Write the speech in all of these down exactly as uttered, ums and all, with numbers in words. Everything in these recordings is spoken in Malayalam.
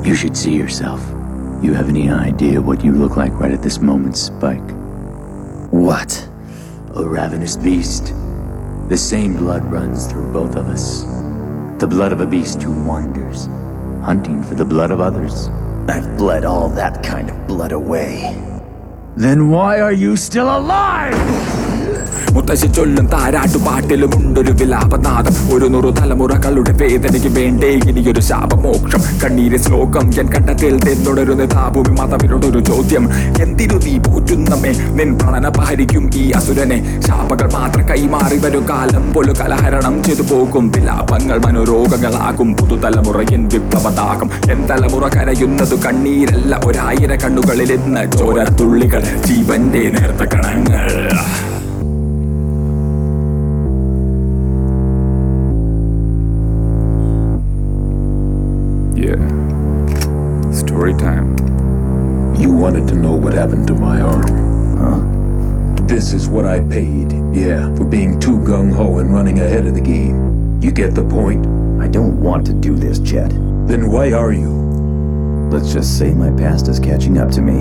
You should see yourself. You have any idea what you look like right at this moment, Spike? What? A ravenous beast. The same blood runs through both of us. The blood of a beast who wanders, hunting for the blood of others. I've bled all that kind of blood away. Then why are you still alive? മുത്തശ്ശി ചൊല്ലും താരാട്ടുപാട്ടിലുമുണ്ടൊരു വിലാപനാദം. ഒരു നൂറു തലമുറകളുടെ വേദനയ്ക്ക് വേണ്ടേ ഇനിയൊരു ശാപമോക്ഷം. കണ്ണീര് ശ്ലോകം എൻ കണ്ടത്തിൽ തെന്നുടരുന്ന താപൂമി മതവിനോടൊരു ചോദ്യം. എന്തിനു നീ പോറ്റുന്നമ്മേ നിൻ പ്രണനപഹരിക്കും ഈ അസുരനെ? ശാപകൾ മാത്രം കൈമാറി വരും കാലം പോലും കലഹരണം ചെയ്തു പോകും. വിലാപങ്ങൾ മനോരോഗങ്ങളാകും പുതുതലമുറയിൻ വിപ്ലവദാഹം. എൻ തലമുറ കരയുന്നതു കണ്ണീരല്ല, ഒരായിരം കണ്ണുകളിൽ ഇന്ന് ചോരത്തുള്ളികൾ, ജീവന്റെ നേർത്ത കണങ്ങൾ. Yeah. Story time. You wanted to know what happened to my arm? Huh? This is what I paid, yeah, for being too gung-ho and running ahead of the game. You get the point? I don't want to do this, Chet. Then why are you? Let's just say my past is catching up to me.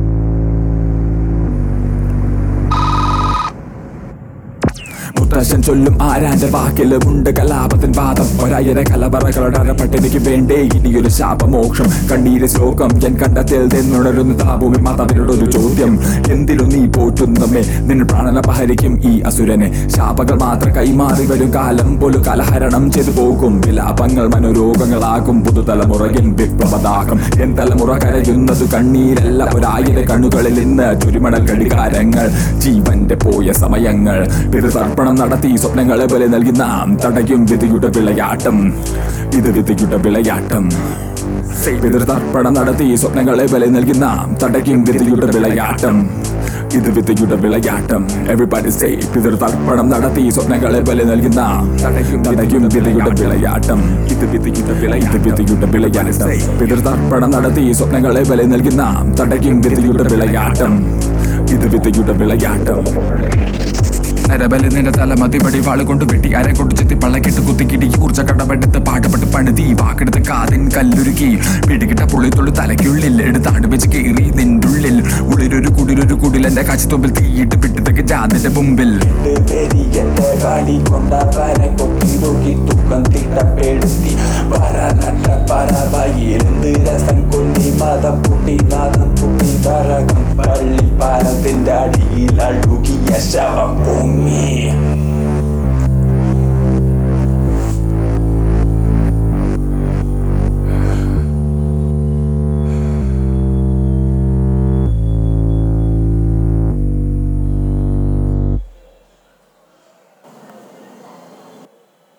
മുത്തശ്ശൻ ചൊല്ലും ആരാന്റെ വാക്കിലുമുണ്ട് കലാപത്തിൻ വാദം. ഒരായിര കലവറകളുടെ അരപ്പട്ടിനിക്ക് വേണ്ടേ ഇനിയൊരു ശാപമോക്ഷം. കണ്ണീര് ശ്ലോകം എൻ കണ്ടത്തിൽ നിന്നുണരുന്ന താപൂമി മതവിനോടൊരു ചോദ്യം. എന്തിനു നീ പോറ്റുന്നമ്മേ നിൻ പ്രാണനപഹരിക്കും ഈ അസുരനെ? ശാപകൾ മാത്രം കൈമാറി വരും കാലം പോലും കലഹരണം ചെയ്തു പോകും. വിലാപങ്ങൾ മനോരോഗങ്ങളാകും പുതുതലമുറയിൽ വിപ്ലവദാഹം. എൻ തലമുറ കരയുന്നതു കണ്ണീരല്ല, ഒരായിരം കണ്ണുകളിൽ ഇന്ന് ചുരുമണൽ ഘടികാരങ്ങൾ, ജീവന്റെ പോയ സമയങ്ങൾ. പിതൃതർപ്പണം നടത്തി സ്വപ്നങ്ങളെ പോലെ നൽകി നാം തടയും വിധിയുടെ വിളയാട്ടം. ഇത് വിധിയുടെ വിളയാട്ടം. പിതൃതർപ്പണം നടത്തി സ്വപ്നങ്ങളെ പോലെ നൽകി നാം തടയും വിധിയുടെ വിളയാട്ടം. ഇത് വിധിയുടെ വിളയാട്ടം. Everybody say പിതൃതർപ്പണം നടത്തി സ്വപ്നങ്ങളെ പോലെ നൽകി നാം തടയും തടയും വിധിയുടെ വിളയാട്ടം. ഇത് വിധിയുടെ വിളയാട്ടം. ഇത് വിധിയുടെ വിളയാട്ടം. പിതൃതർപ്പണം നടത്തി സ്വപ്നങ്ങളെ പോലെ നൽകി നാം തടയും വിധിയുടെ വിളയാട്ടം. ഇത് വിധിയുടെ വിളയാട്ടം. നരബലി നിന്റെ തലമതിപടി വാളുകൊണ്ട് വെട്ടി അരെ കൊണ്ട് ചെത്തി പള്ളക്കിട്ട് കുത്തിക്കിടി ഊർജ കടപെടുത്ത് പാട്ടപ്പെട്ട് പണിതി വാക്കെടുത്ത് കാതിൻ കല്ലുരുക്കി പിടികിട്ട പുള്ളിത്തുള്ളി തലയ്ക്കുള്ളിൽ എടുത്താണ്ട് വെച്ച് കീറി നിന്നുള്ളിൽ ഉള്ളിലൊരു കുടിലൊരു കുടിലെന്റെ കാച്ചിത്തൊമ്പിൽ തീയിട്ട് പിട്ടിത്തൊക്കെ ജാതിന്റെ മുമ്പിൽ പള്ളിപ്പാലത്തിന്റെ അടിയിൽ അഴുകിയ ശവഭൂമി.